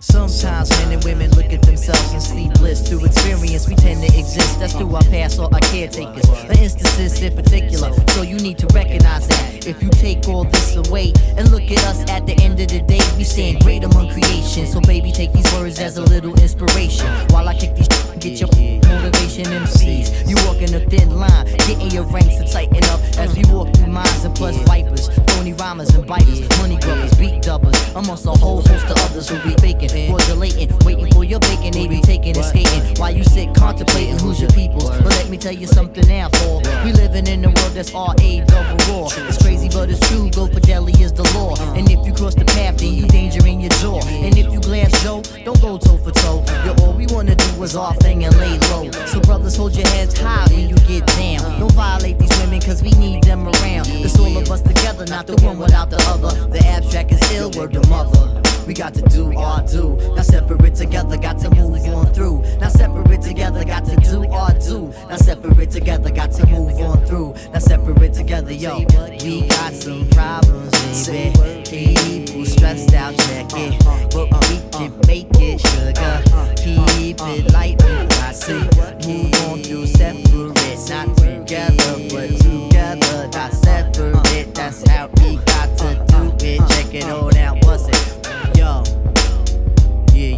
Sometimes men and women look at themselves and see bliss. Through experience we tend to exist, that's through our past or our caretakers, for instances in particular. So you need to recognize that if you take all this away and look at us at the end of the day, we stand great among creation. So baby, take these words as a little inspiration while I kick these get your motivation MCs. You walking a thin line, getting your ranks to tighten up as we walk through minds and plus vipers, phony rhymers and biters, money grubbers, beat dubbers, amongst a whole host of others who be faking, modulating, waiting for your bacon. They be taking and skating while you sit contemplating who's your peoples. But let me tell you something now, Paul. We living in a world that's R-A-double-raw. It's crazy but it's true, Go Fidelity is the law. And if you cross the path, then you danger in your jaw. And if you glance Joe, don't go toe for toe. Yo, all we wanna do is our thing and lay low. So brothers, hold your heads high when you get down. Don't violate these women cause we need them around. It's all of us together, not the one without the other. The abstract is ill, word to mother. We got to do our do. Now separate together, got to move on through. Now separate together, got to do our do. Now separate together, got to move on through. Now separate together, yo. We got some problems, baby. People stressed out, check it. But we can make it, sugar. Keep it light, we got to move on through. Separate, not together, but together. Not separate, that's how we got to do it. Check it all out, what's it? Yo, yeah.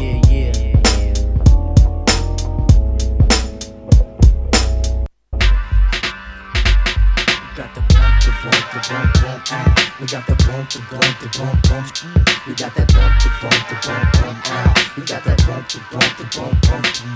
Got the bump, the bump, the bump, bump. We got the bump, the bump, the bump, bump. We got that bump, the bump, the bump, bump. We got that bump, the bump, the bump, bump.